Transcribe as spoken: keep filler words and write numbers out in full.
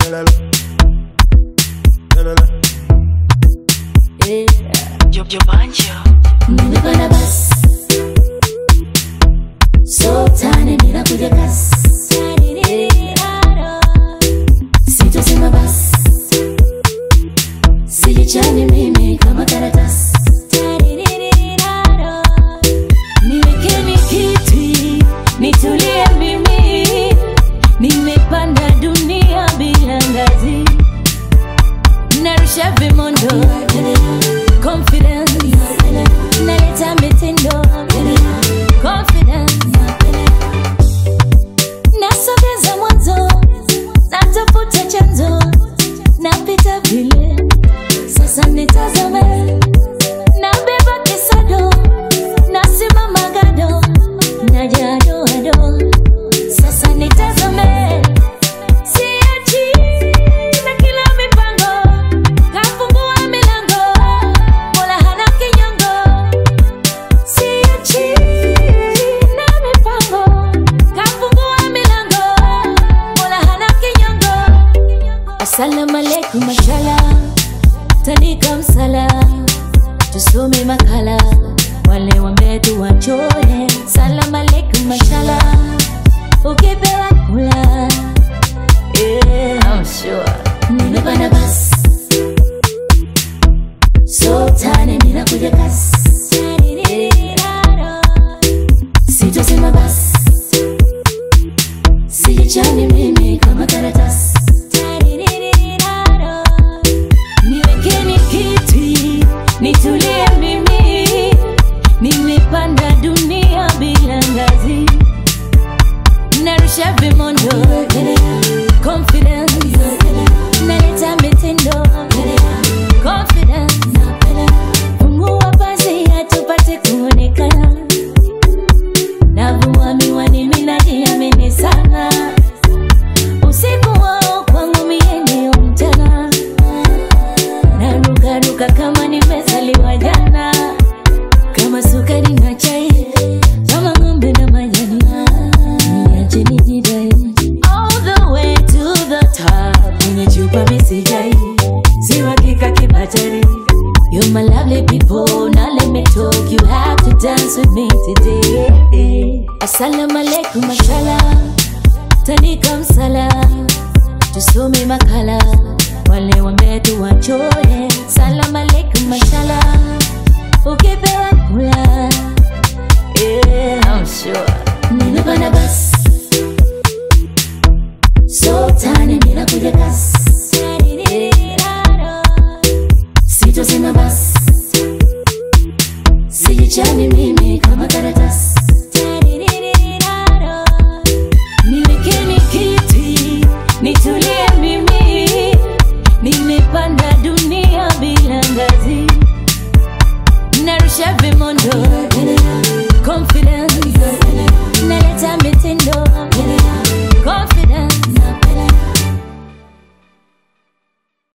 Yo, yo banjo. Nimepanda bus so tani ninakuja kasi. Sitosema basi, sijichani mimi kama karatasi. Niwekeni kiti nitulie mimi, nimepanda dunia bila ngazi. Narusha vimondo, confidence, naleta mitindo, confidence. Nasogeza mwanzo, natafuta chanzo, napita vile, sasa nitazame. Nabeba kisado, nasimama gado, naja ado ado, sasa nitazame. Siachi na kila mipango, kafungua milango, Mola hana kinyongo. Siachi na mipango, kafungua milango, Mola hana kinyongo. Assalamu alaikum mashallah, tandika msala, tusome makala, wale wametu wachore. Assalamu alaikum mashallah, ukipewa kula, yeah, I'm sure. Nimepanda bus so tani ninakuja kasi. Sitosema basi, sijichani mimi kama karatasi. Niwekeni kiti nitulie mimi, nimepanda dunia bila ngazi. Narusha vimondo, confidence, naleta mitindo, confidence. Fungua pazia tupate kuonekana, navua miwani mimi najiamini sana. Usiku wao kwangu mie ndio mchana, naruka ruka kama nimezaliwa jana. Kama sukari na chai, kama ng'ombe na majani, niache nijidai. All the way to the top, nimechupa misijai, si hakika kibatari. You're my lovely people, now let me talk. You have to dance with me today. Assalamu alaikum mashallah, tandika msala, tusome makala, wale wametu wachore. Assalamu alaikum mashallah, ukipewa kula, yeah, I'm sure. Nimepanda bus so tani ninakuja kasi. Sitosema basi, sijichani mimi kama karatasi. Niwekeni kiti nitulie mimi, nimepanda dunia bila ngazi. Narusha vimondo, confidence.